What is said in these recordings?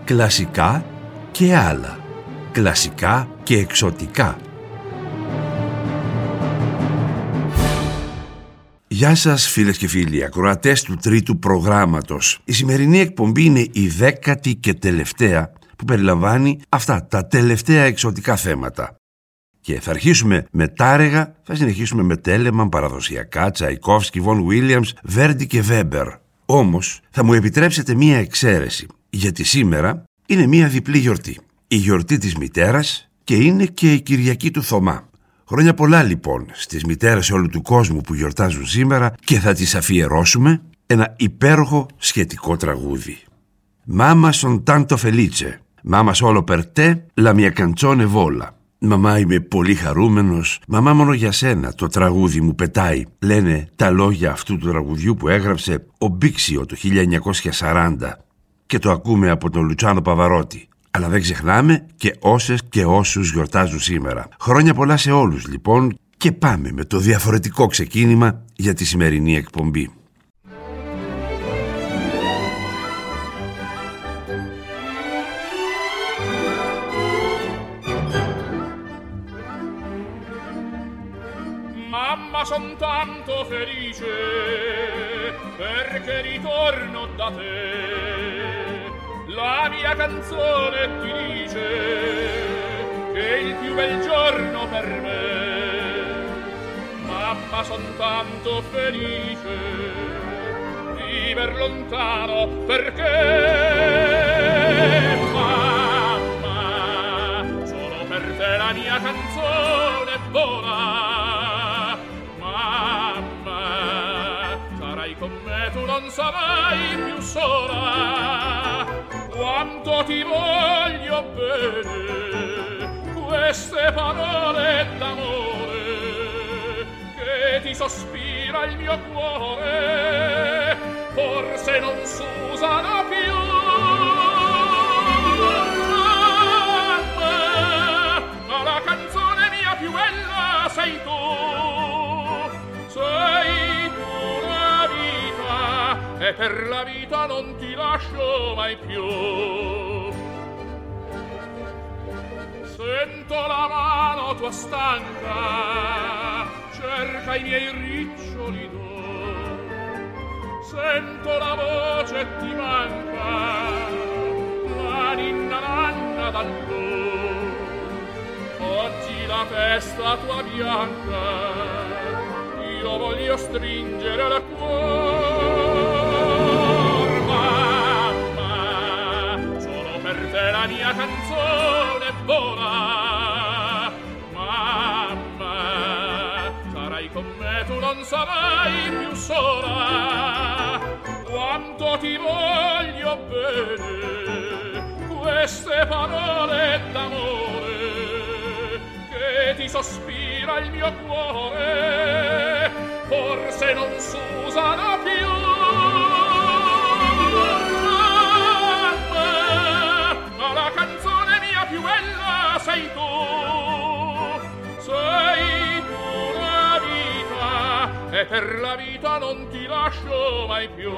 κλασικά και άλλα, κλασικά και εξωτικά. Γεια σας φίλες και φίλοι, ακροατές του τρίτου προγράμματος. Η σημερινή εκπομπή είναι η 10η και τελευταία που περιλαμβάνει αυτά τα τελευταία εξωτικά θέματα. Και θα αρχίσουμε με Τάρεγα, θα συνεχίσουμε με Τέλεμαν, παραδοσιακά, Τσαϊκόφσκι, Βον Βίλιαμς, Βέρντι και Βέμπερ. Όμως θα μου επιτρέψετε μία εξαίρεση, γιατί σήμερα είναι μία διπλή γιορτή. Η γιορτή της μητέρας και είναι και η Κυριακή του Θωμά. Χρόνια πολλά λοιπόν στις μητέρες όλου του κόσμου που γιορτάζουν σήμερα και θα τις αφιερώσουμε ένα υπέροχο σχετικό τραγούδι. Μάμα son tanto felice, μάμα solo per te, la mia canzone vola. Μαμά, είμαι πολύ χαρούμενος, μαμά μόνο για σένα το τραγούδι μου πετάει, λένε τα λόγια αυτού του τραγουδιού που έγραψε ο Μπίξιο το 1940 και το ακούμε από τον Λουτσάνο Παβαρότη. Αλλά δεν ξεχνάμε και όσες και όσους γιορτάζουν σήμερα. Χρόνια πολλά σε όλους λοιπόν και πάμε με το διαφορετικό ξεκίνημα για τη σημερινή εκπομπή. Mamma, son tanto felice perché ritorno da te. La mia canzone ti dice che è il più bel giorno per me. Mamma, son tanto felice viver lontano perché mamma, solo per te la mia canzone vola. Mamma, sarai con me, tu non sarai più sola. Quanto ti voglio bene, queste parole d'amore che ti sospira il mio cuore, forse non s'usano più. Ma la canzone mia più bella sei tu la vita, e per la vita non ti lascio mai più. Sento la mano tua stanca, cerca i miei riccioli d'oro. Sento la voce e ti manca, la ninna nanna dal cuore. Oggi la testa tua bianca io voglio stringere al cuore. Mamma, solo per te la mia canzone vola. Mamma, sarai con me, tu non sarai più sola. Quanto ti voglio bene, queste parole d'amore che ti sospira il mio cuore, forse non s'usano più. Ma la canzone mia più bella sei tu la vita, e per la vita non ti lascio mai più.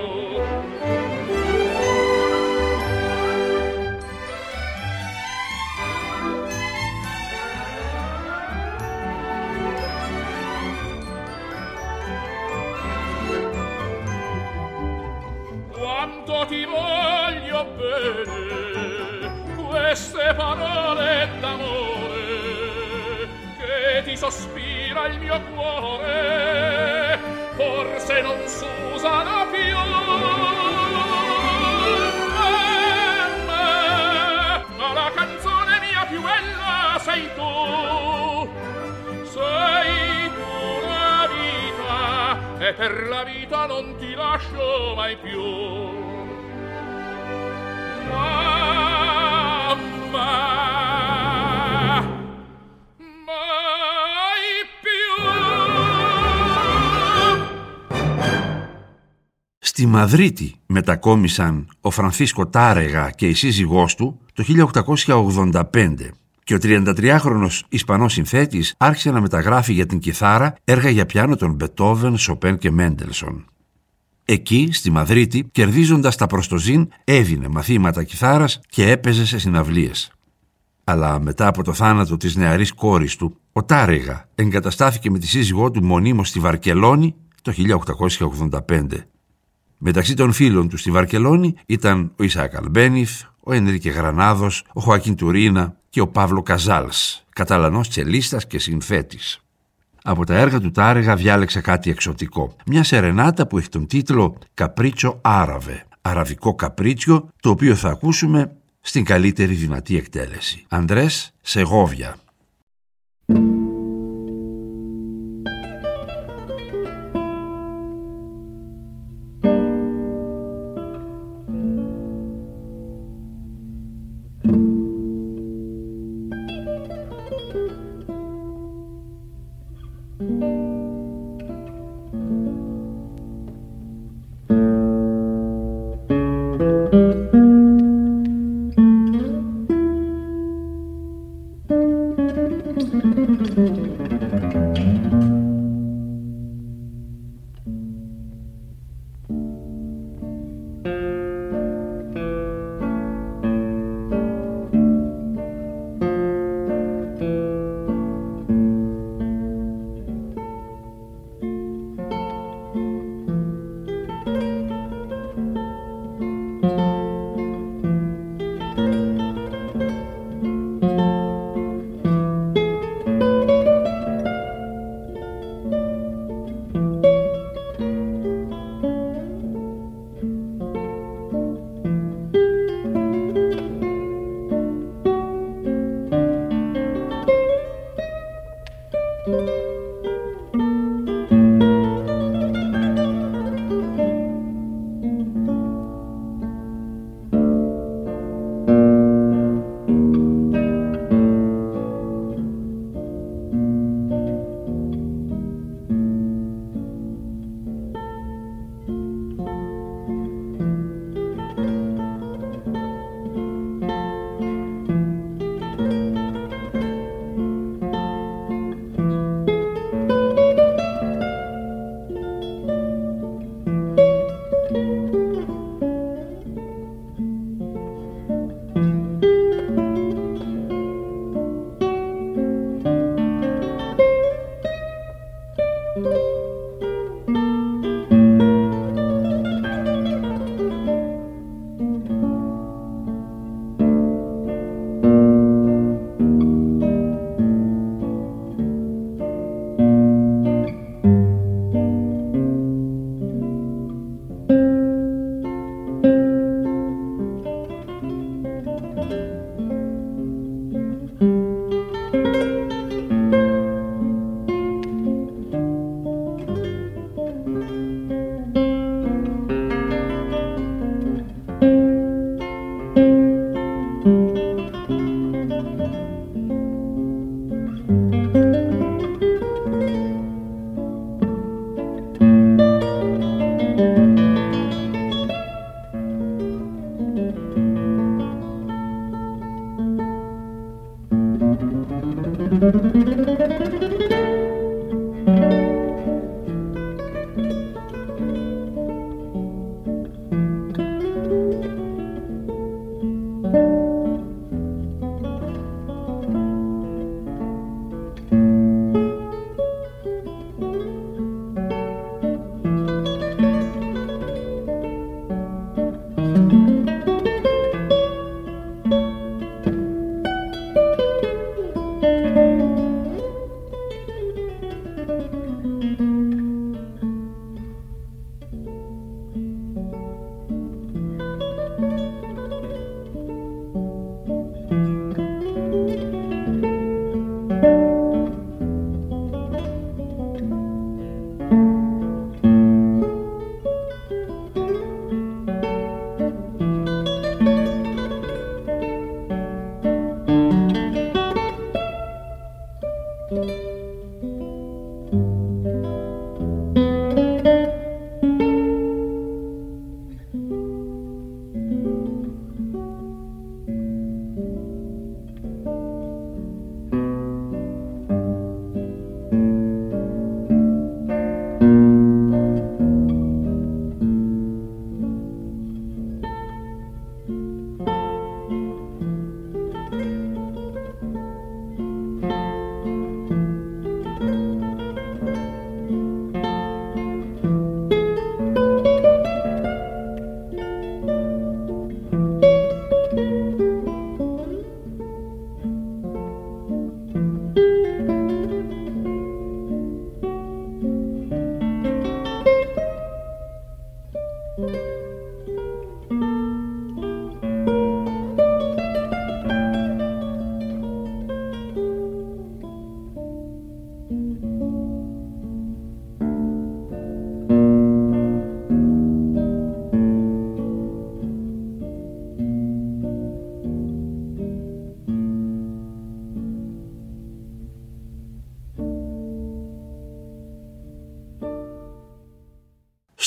Quanto ti voglio bene, queste parole d'amore che ti sospira il mio cuore, forse non s'usano più. Ma la canzone mia più bella sei tu la vita, e per la vita non ti lascio mai più. Mamma, mai più. Στη Μαδρίτη μετακόμισαν ο Φρανσίσκο Τάρεγα και η σύζυγός του το 1885 και ο 33χρονος Ισπανός συνθέτης άρχισε να μεταγράφει για την κιθάρα έργα για πιάνο των Μπετόβεν, Σοπέν και Μέντελσον. Εκεί, στη Μαδρίτη, κερδίζοντας τα προστοζήν, έδινε μαθήματα κιθάρας και έπαιζε σε συναυλίες. Αλλά μετά από το θάνατο της νεαρής κόρης του, ο Τάρεγα εγκαταστάθηκε με τη σύζυγό του μονίμως στη Βαρκελόνη το 1885. Μεταξύ των φίλων του στη Βαρκελόνη ήταν ο Ισαάκ Αλμπένιθ, ο Ενρίκε Γρανάδος, ο Χοακίν Τουρίνα και ο Παύλο Καζάλς, καταλανός τσελίστας και συνθέτης. Από τα έργα του Τάρεγα διάλεξε κάτι εξωτικό. Μια σερενάτα που έχει τον τίτλο «Καπρίτσιο Άραβε», αραβικό καπρίτσιο, το οποίο θα ακούσουμε στην καλύτερη δυνατή εκτέλεση. Ανδρές Σεγόβια.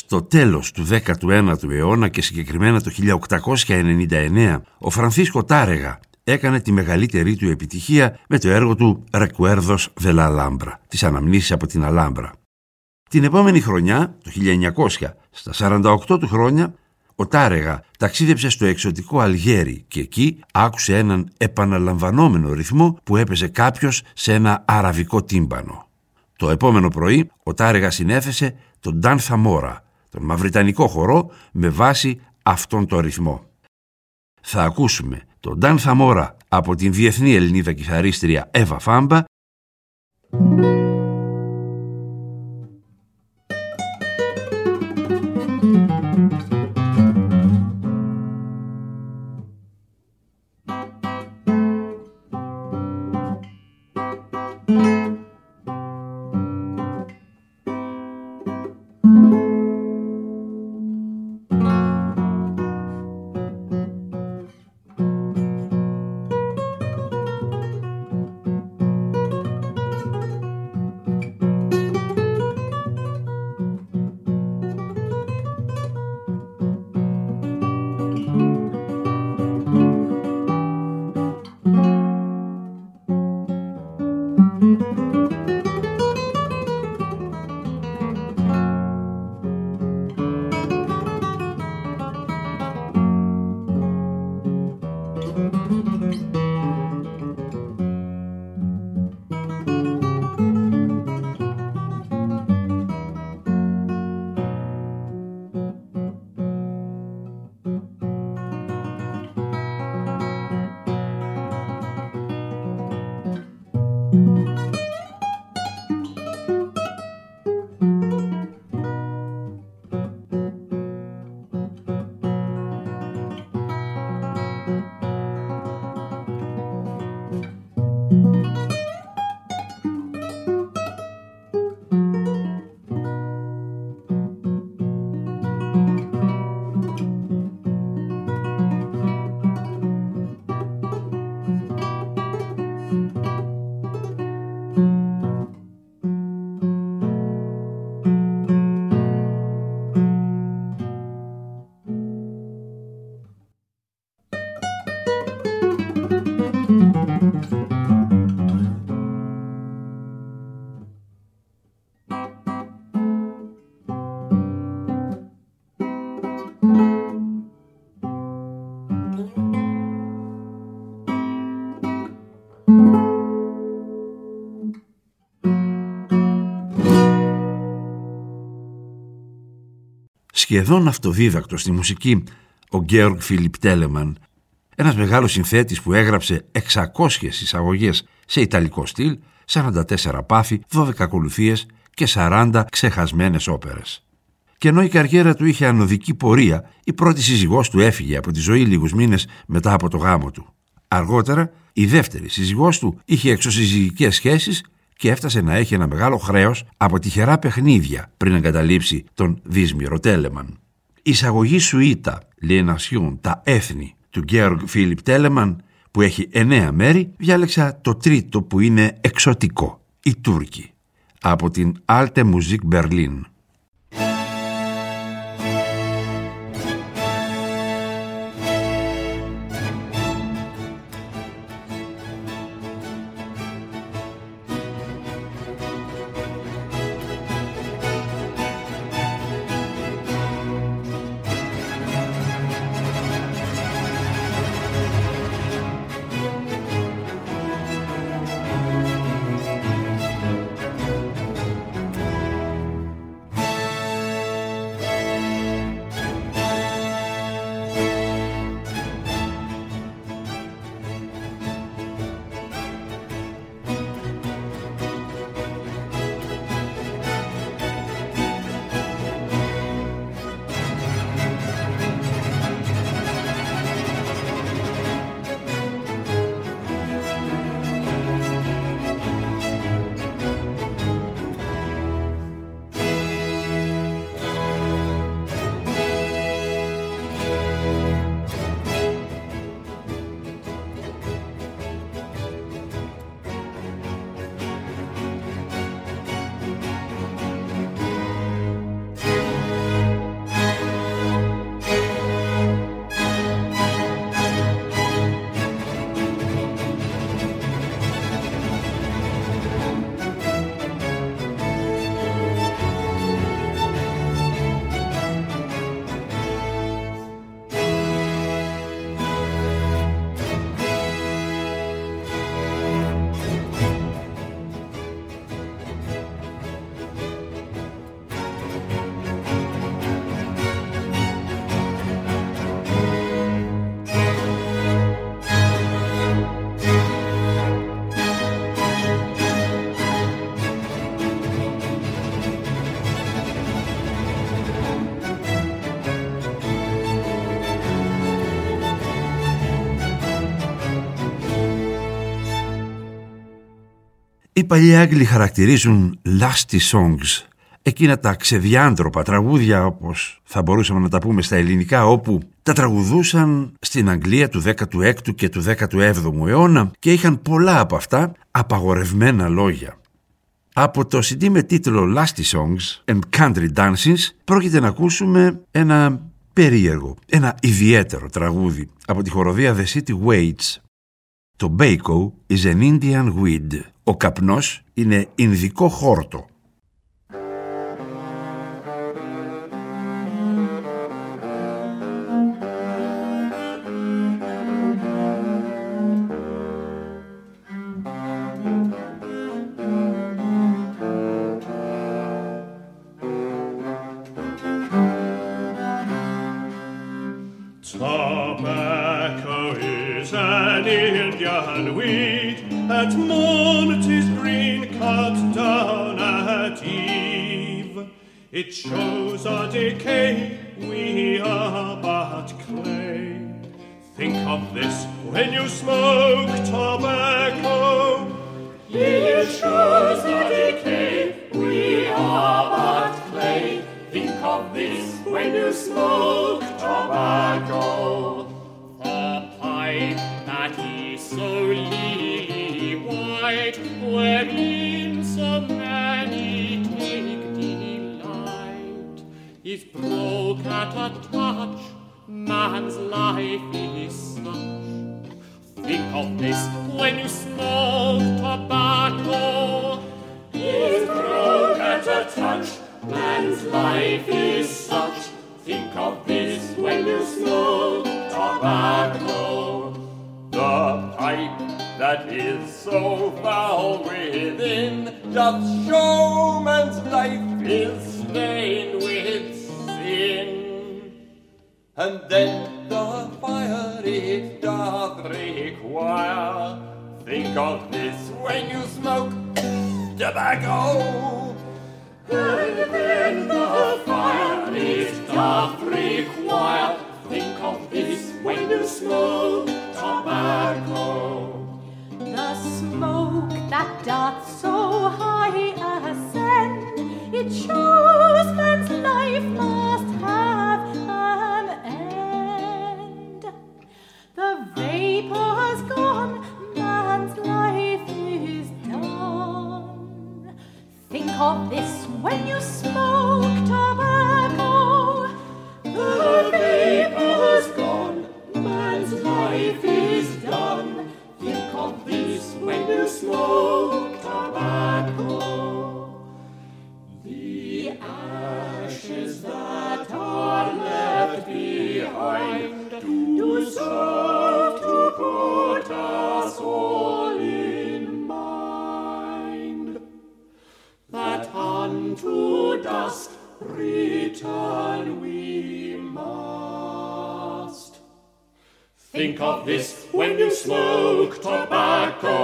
Στο τέλος του 19ου αιώνα και συγκεκριμένα το 1899, ο Φρανσίσκο Τάρεγα έκανε τη μεγαλύτερη του επιτυχία με το έργο του «Recuerdos de la Alhambra», τις αναμνήσεις από την Αλάμπρα. Την επόμενη χρονιά, το 1900, στα 48 του χρόνια, ο Τάρεγα ταξίδεψε στο εξωτικό Αλγέρι και εκεί άκουσε έναν επαναλαμβανόμενο ρυθμό που έπαιζε κάποιος σε ένα αραβικό τύμπανο. Το επόμενο πρωί, ο Τάρεγα συνέθεσε τον Danza Mora, τον μαυριτανικό χορό, με βάση αυτόν τον ρυθμό. Θα ακούσουμε τον Danza Mora από την διεθνή Ελληνίδα κιθαρίστρια Εύα Φάμπα. Σχεδόν αυτοδίδακτος στη μουσική, ο Γκέοργ Φίλιπ Τέλεμαν, ένας μεγάλος συνθέτης που έγραψε 600 εισαγωγές σε ιταλικό στυλ, 44 πάθη, 12 ακολουθίες και 40 ξεχασμένες όπερες. Και ενώ η καριέρα του είχε ανωδική πορεία, η πρώτη σύζυγός του έφυγε από τη ζωή λίγους μήνες μετά από το γάμο του. Αργότερα, η δεύτερη σύζυγός του είχε εξωσυζυγικές σχέσεις και έφτασε να έχει ένα μεγάλο χρέος από τυχερά παιχνίδια πριν εγκαταλείψει τον δύσμυρο Τέλεμαν. Η εισαγωγή σουίτα Les Nations, τα έθνη του Γκέοργ Φίλιπ Τέλεμαν, που έχει 9 μέρη, διάλεξα το τρίτο που είναι εξωτικό, οι Τούρκοι, από την Alte Musik Berlin. παλιοί Άγγλοι χαρακτηρίζουν lusty songs, εκείνα τα ξεδιάντροπα τραγούδια, όπως θα μπορούσαμε να τα πούμε στα ελληνικά, όπου τα τραγουδούσαν στην Αγγλία του 16ου και του 17ου αιώνα και είχαν πολλά από αυτά απαγορευμένα λόγια. Από το CD με τίτλο Lusty Songs and Country Dances πρόκειται να ακούσουμε ένα περίεργο, ένα ιδιαίτερο τραγούδι από τη χοροδία The City Waits. Το Tobacco is an Indian weed. Ο καπνός είναι Ινδικό χόρτο. Tobacco is an Indian weed, at morn it is green, cut down at eve. It shows our decay, we are but clay. Think of this when you smoke tobacco. It shows our decay, we are but clay. Think of this when you smoke tobacco. A pipe that is so lily white, wherein so many take delight, is broke at a touch, man's life is such. Think of this when you smoke tobacco. Is broke at a touch, man's life is such. Think of this when you smoke tobacco. The pipe that is so foul within doth show man's life is stained with sin. And then the fire it doth require. Think of this when you smoke tobacco. And then the fire it doth require. Think of this when you smoke tobacco. The smoke that doth so high ascend, it shows man's life must have an end. The vapor's gone, man's life is done. Think of this when you smoke tobacco. The vapor's gone, man's life is done. Think of this when you smoke tobacco. The ashes that are left behind do serve to put us all in mind, that unto dust return we must. Think of this when you smoke tobacco.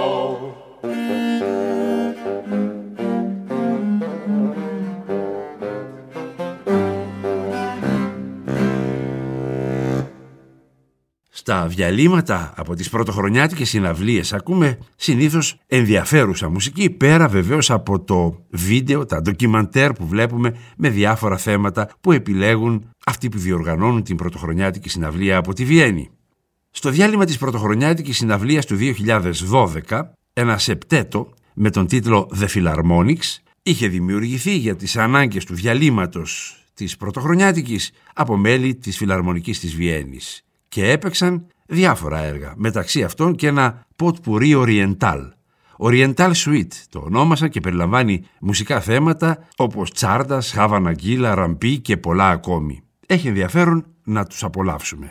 Στα διαλύματα από τις πρωτοχρονιάτικες συναυλίες ακούμε συνήθως ενδιαφέρουσα μουσική, πέρα βεβαίως από το βίντεο, τα ντοκιμαντέρ που βλέπουμε με διάφορα θέματα που επιλέγουν αυτοί που διοργανώνουν την πρωτοχρονιάτικη συναυλία από τη Βιέννη. Στο διάλειμμα της πρωτοχρονιάτικης συναυλίας του 2012, ένα σεπτέτο με τον τίτλο The Philharmonics είχε δημιουργηθεί για τις ανάγκες του διαλύματος της πρωτοχρονιάτικης από μέλη της Φιλαρμονικής της Βιέννης και έπαιξαν διάφορα έργα, μεταξύ αυτών και ένα potpourri oriental. Oriental Suite το ονόμασαν και περιλαμβάνει μουσικά θέματα όπως τσάρντας, χαβαναγκίλα, ραμπί και πολλά ακόμη. Έχει ενδιαφέρον να τους απολαύσουμε.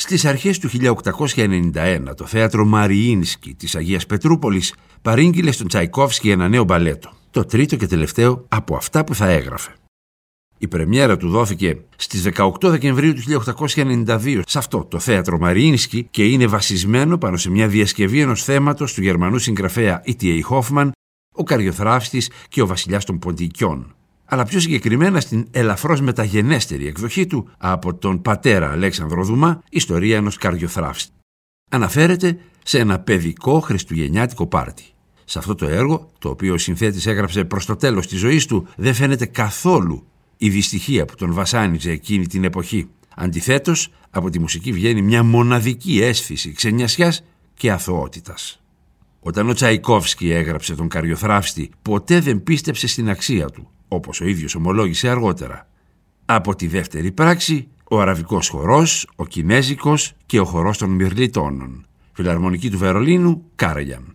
Στις αρχές του 1891 το θέατρο Μαριίνσκι της Αγίας Πετρούπολης παρήγγειλε στον Τσαϊκόφσκι ένα νέο μπαλέτο, το τρίτο και τελευταίο από αυτά που θα έγραφε. Η πρεμιέρα του δόθηκε στις 18 Δεκεμβρίου του 1892 σε αυτό το θέατρο Μαριίνσκι και είναι βασισμένο πάνω σε μια διασκευή ενός θέματος του Γερμανού συγγραφέα E.T.A. Hoffmann, ο Καριοθράφστης και ο βασιλιάς των Ποντικιών, αλλά πιο συγκεκριμένα στην ελαφρώς μεταγενέστερη εκδοχή του από τον πατέρα Αλέξανδρο Δουμά, ιστορία ενός Καριοθράφστη. Αναφέρεται σε ένα παιδικό χριστουγεννιάτικο πάρτι. Σε αυτό το έργο, το οποίο ο συνθέτης έγραψε προς το τέλος της ζωής του, δεν φαίνεται καθόλου η δυστυχία που τον βασάνιζε εκείνη την εποχή. Αντιθέτως, από τη μουσική βγαίνει μια μοναδική αίσθηση ξενιασιάς και αθωότητας. Όταν ο Τσαϊκόφσκι έγραψε τον Καριοθράφστη, ποτέ δεν πίστεψε στην αξία του, όπως ο ίδιος ομολόγησε αργότερα. Από τη δεύτερη πράξη, ο αραβικός χορός, ο κινέζικος και ο χορός των Μυρλιτώνων. Φιλαρμονική του Βερολίνου, Κάραγιαν.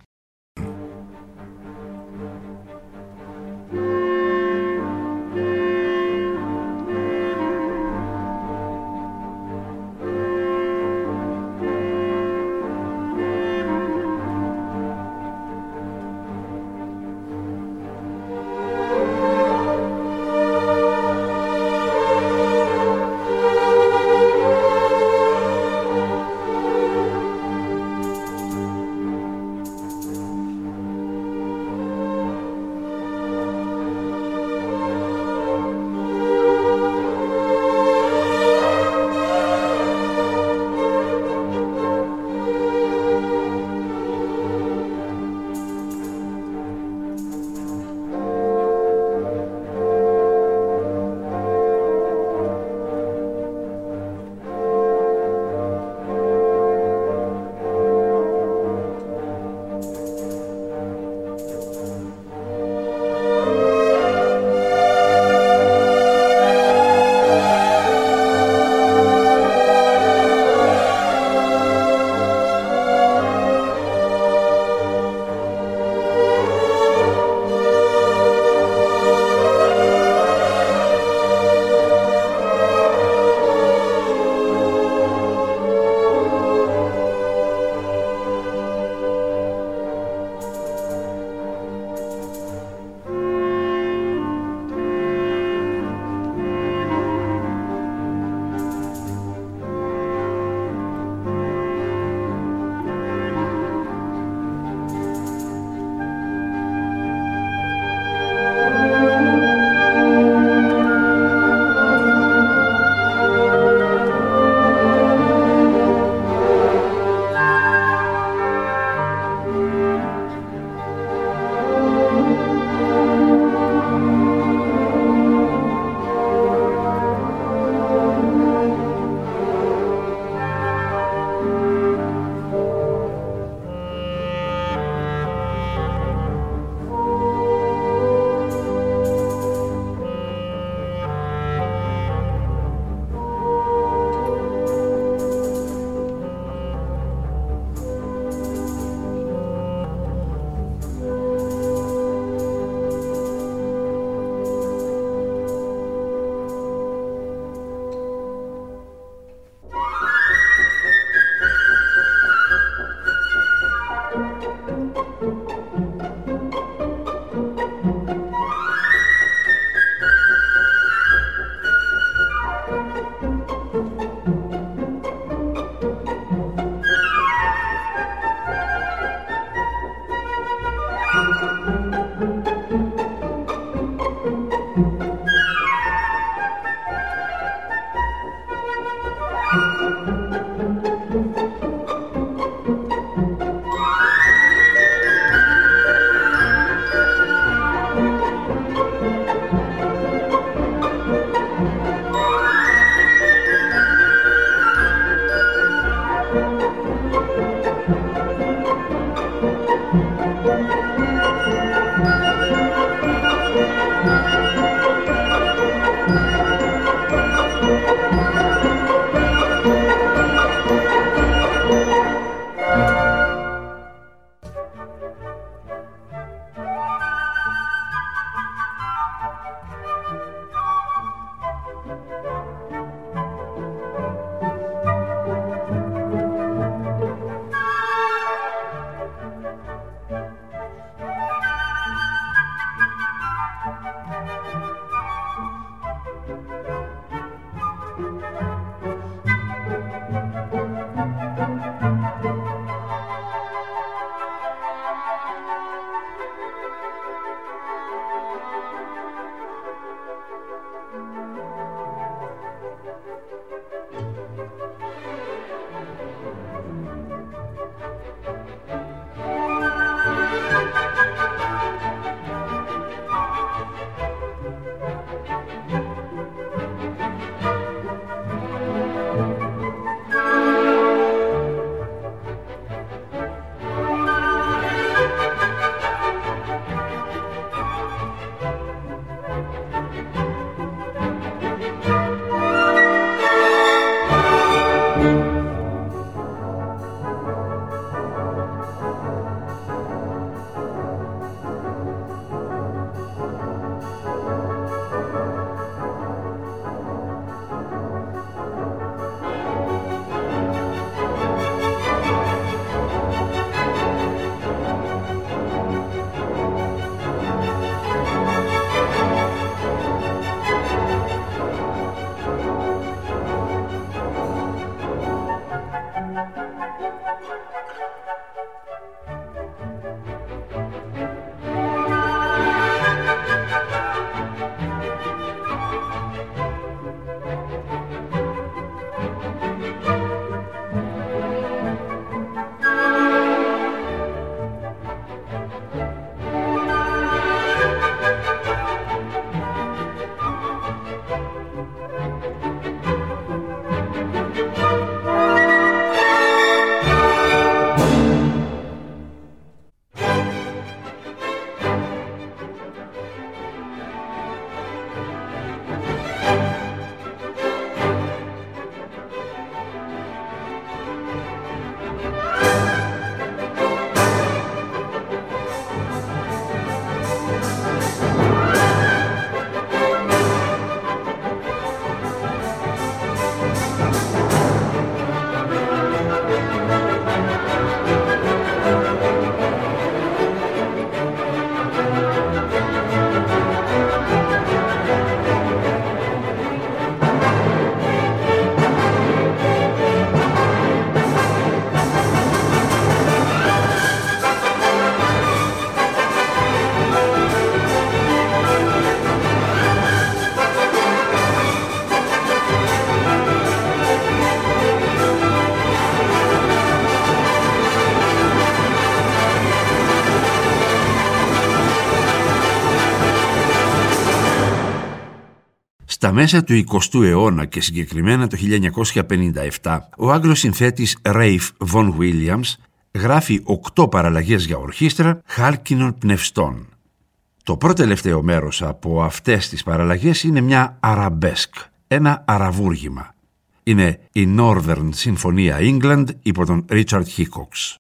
Στα μέσα του 20ου αιώνα και συγκεκριμένα το 1957, ο Άγγλος συνθέτης Ralph Vaughan Williams γράφει 8 παραλλαγές για ορχήστρα χάλκινων πνευστών. Το πρώτο τελευταίο μέρος από αυτές τις παραλλαγές είναι μια αραμπέσκ, ένα αραβούργημα. Είναι η Northern Συμφωνία England υπό τον Richard Hickox.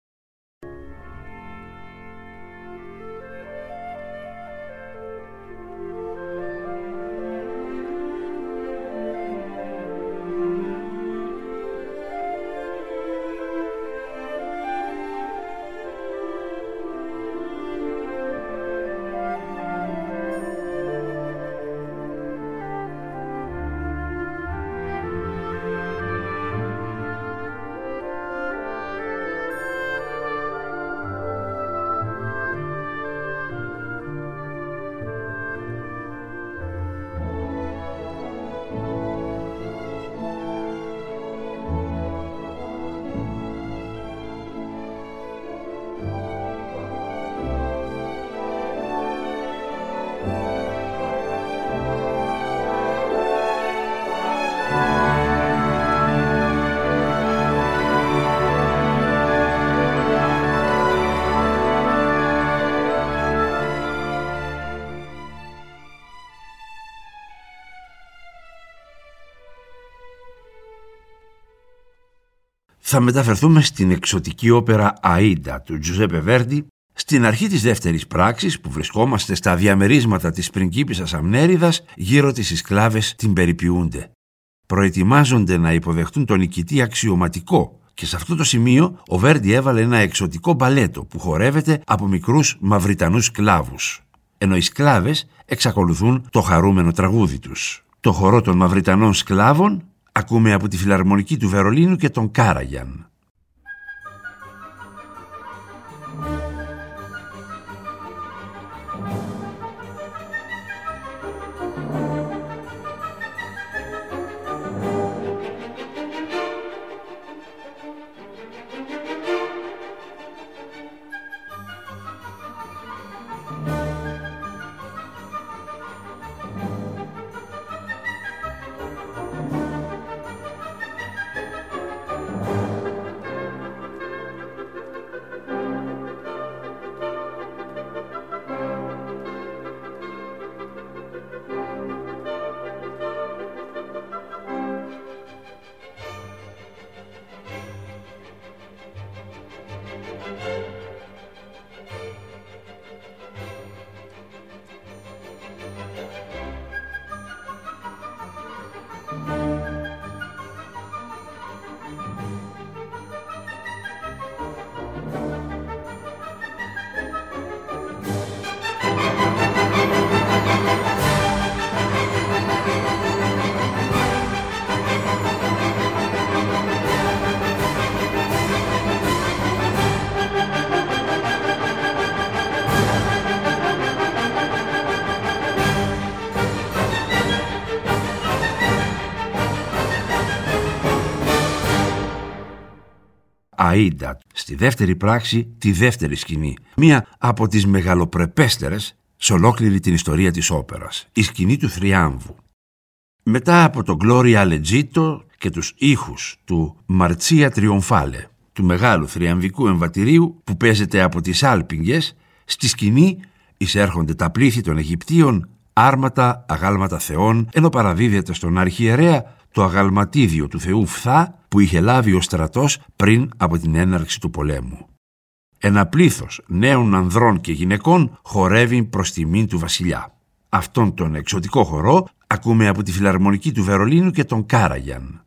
Θα μεταφερθούμε στην εξωτική όπερα «Αΐντα» του Τζουζέπε Βέρντι, στην αρχή της δεύτερης πράξης που βρισκόμαστε στα διαμερίσματα της πριγκίπισσας Αμνέριδας, γύρω τις οι σκλάβες την περιποιούνται. Προετοιμάζονται να υποδεχτούν τον νικητή αξιωματικό και σε αυτό το σημείο ο Βέρντι έβαλε ένα εξωτικό μπαλέτο που χορεύεται από μικρούς μαυριτανούς σκλάβους, ενώ οι σκλάβες εξακολουθούν το χαρούμενο τραγούδι τους. Το χορό των μαυριτανών σκλάβων ακούμε από τη Φιλαρμονική του Βερολίνου και τον Κάραγιαν. Αΐντα, στη δεύτερη πράξη, τη δεύτερη σκηνή. Μία από τις μεγαλοπρεπέστερες σε ολόκληρη την ιστορία της όπερας, η σκηνή του θριάμβου. Μετά από το Gloria Leggito και τους ήχους του Marcia Trionfale, του μεγάλου θριαμβικού εμβατηρίου που παίζεται από τις Άλπιγγες, στη σκηνή εισέρχονται τα πλήθη των Αιγυπτίων, άρματα, αγάλματα θεών, ενώ παραδίδεται στον αρχιερέα το αγαλματίδιο του θεού Φθά που είχε λάβει ο στρατός πριν από την έναρξη του πολέμου. Ένα πλήθος νέων ανδρών και γυναικών χορεύει προς τιμήν του βασιλιά. Αυτόν τον εξωτικό χορό ακούμε από τη Φιλαρμονική του Βερολίνου και τον Κάραγιαν.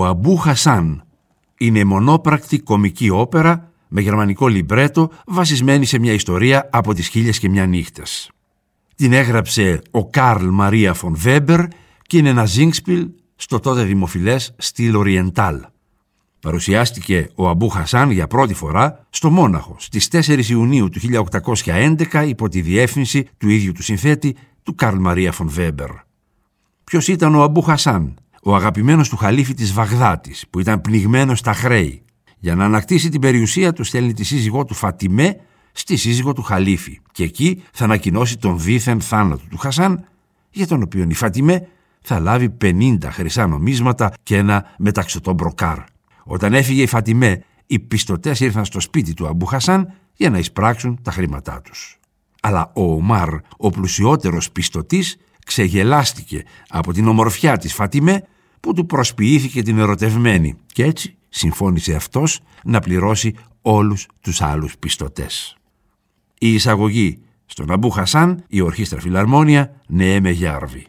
Ο Αμπού Χασάν είναι μονόπρακτη κομική όπερα με γερμανικό λιμπρέτο βασισμένη σε μια ιστορία από τις 1001 νύχτες. Την έγραψε ο Καρλ Μαρία φον Βέμπερ και είναι ένα Σίνγκσπιλ στο τότε δημοφιλές στυλ Οριεντάλ. Παρουσιάστηκε ο Αμπού Χασάν για πρώτη φορά στο Μόναχο στις 4 Ιουνίου του 1811 υπό τη διεύθυνση του ίδιου του συνθέτη, του Καρλ Μαρία φον Βέμπερ. Ποιος ήταν ο Αμπού Χασάν? Ο αγαπημένος του χαλίφη της Βαγδάτης, που ήταν πνιγμένος στα χρέη. Για να ανακτήσει την περιουσία του στέλνει τη σύζυγό του Φατιμέ στη σύζυγο του χαλίφη και εκεί θα ανακοινώσει τον δίθεν θάνατο του Χασάν, για τον οποίο η Φατιμέ θα λάβει 50 χρυσά νομίσματα και ένα μεταξωτό μπροκάρ. Όταν έφυγε η Φατιμέ, οι πιστωτές ήρθαν στο σπίτι του Αμπού Χασάν για να εισπράξουν τα χρήματά τους. Αλλά ο Ομάρ, ο πλουσιότερος πιστωτής, ξεγελάστηκε από την ομορφιά της Φατιμέ που του προσποιήθηκε την ερωτευμένη και έτσι συμφώνησε αυτός να πληρώσει όλους τους άλλους πιστωτές. Η εισαγωγή στον Αμπού Χασάν, η Ορχήστρα Φιλαρμόνια, Νεέμε Γιάρβη.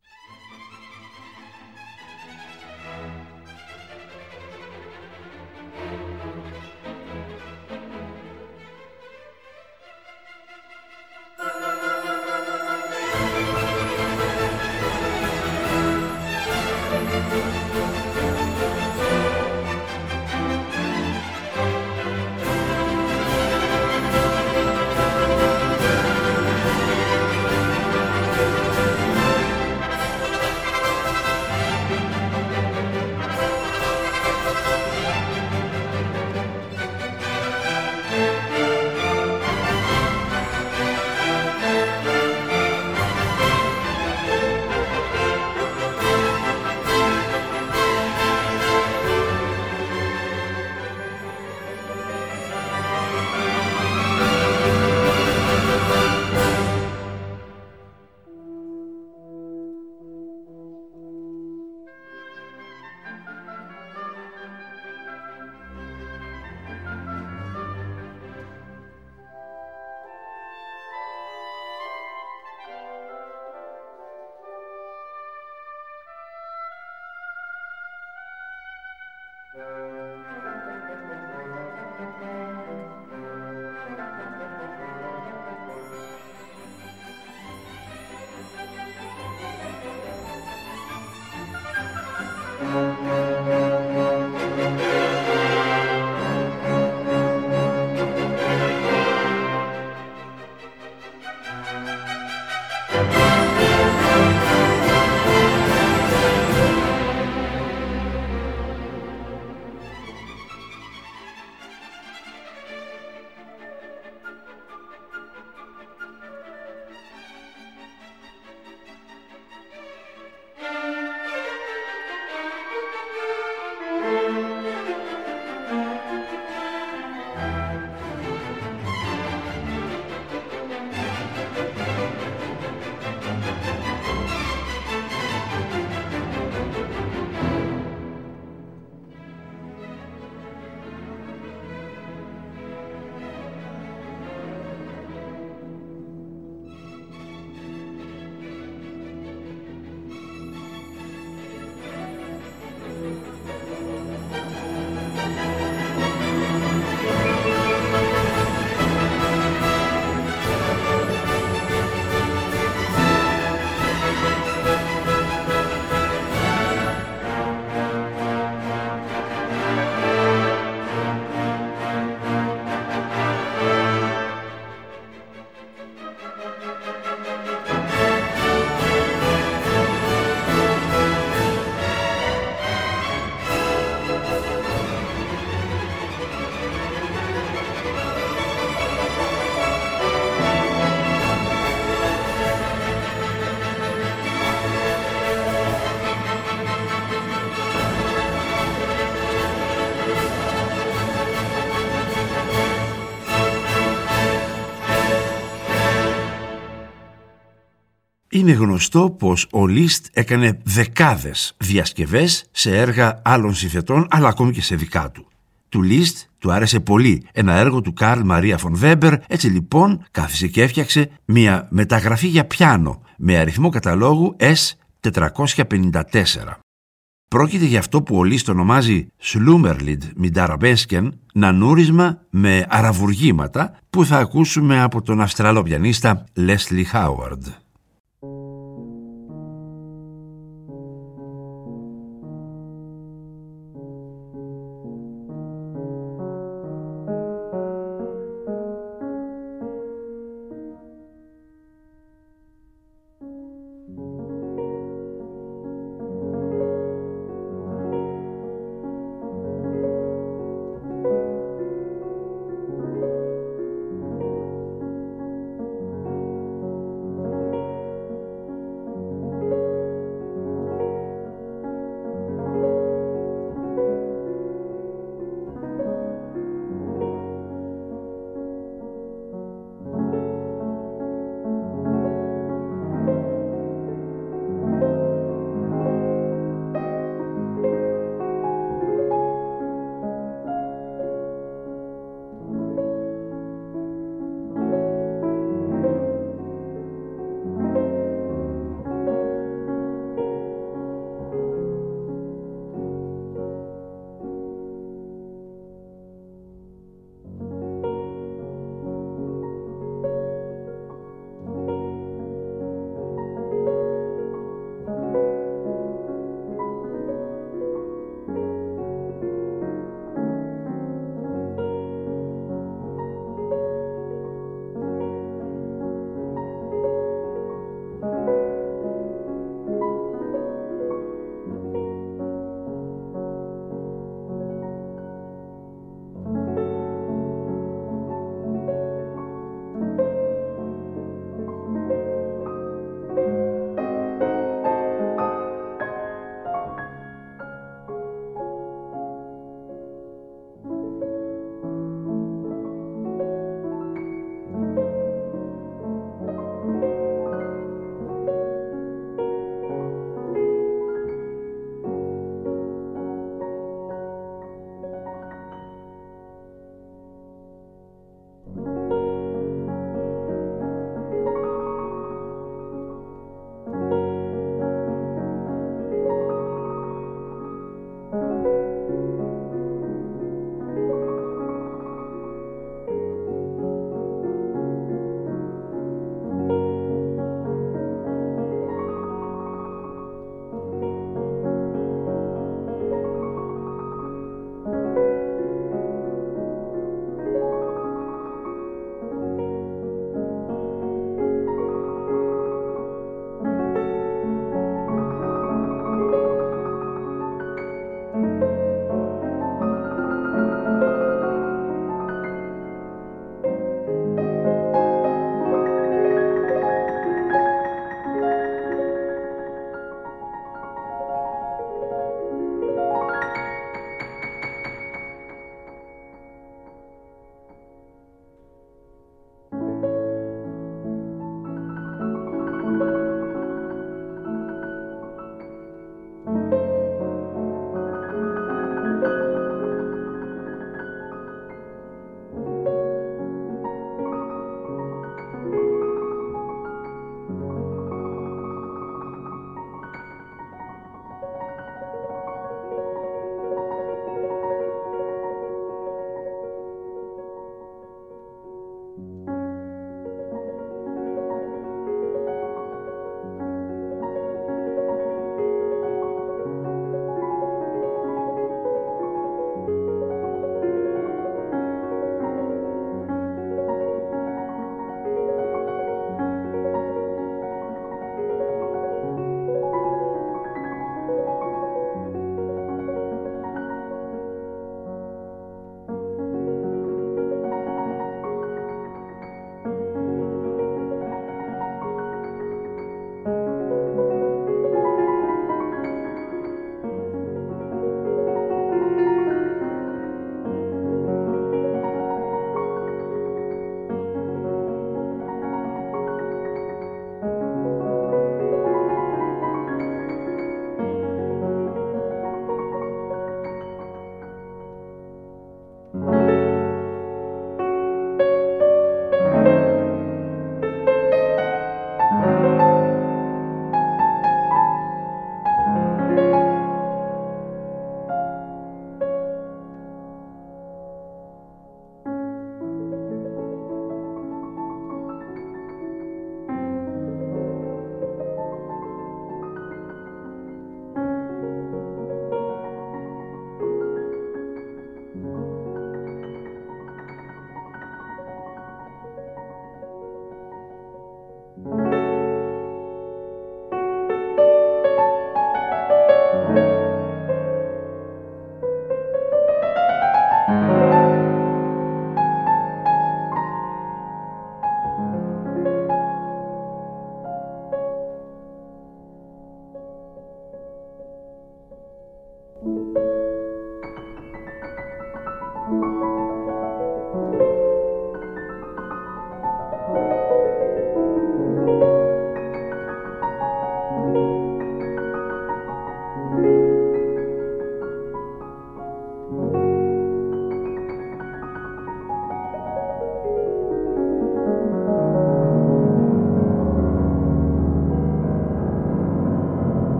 Είναι γνωστό πως ο Λίστ έκανε δεκάδες διασκευές σε έργα άλλων συνθετών, αλλά ακόμη και σε δικά του. Του Λίστ του άρεσε πολύ ένα έργο του Καρλ Μαρία φον Βέμπερ, έτσι λοιπόν κάθισε και έφτιαξε μια μεταγραφή για πιάνο με αριθμό καταλόγου S454. Πρόκειται για αυτό που ο Λίστ ονομάζει «Slumberlied mit Arabesken», νανούρισμα με αραβουργήματα, που θα ακούσουμε από τον Αυστραλό πιανίστα Leslie Howard.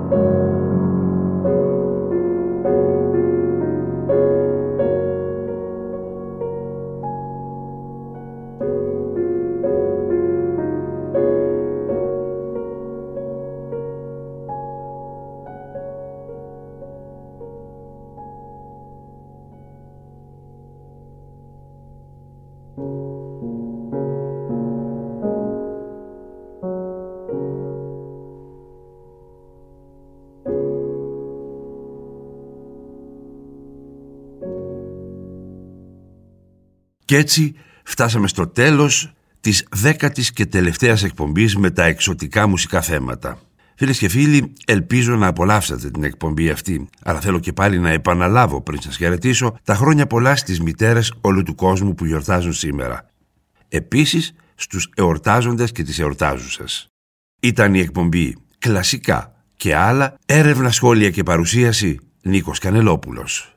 Κι έτσι φτάσαμε στο τέλος της 10ης και τελευταίας εκπομπής με τα εξωτικά μουσικά θέματα. Φίλες και φίλοι, ελπίζω να απολαύσατε την εκπομπή αυτή, αλλά θέλω και πάλι να επαναλάβω πριν σας χαιρετήσω τα χρόνια πολλά στις μητέρες όλου του κόσμου που γιορτάζουν σήμερα. Επίσης στους εορτάζοντες και τις εορτάζουσες. Ήταν η εκπομπή «Κλασικά και άλλα», έρευνα, σχόλια και παρουσίαση Νίκος Κανελόπουλος.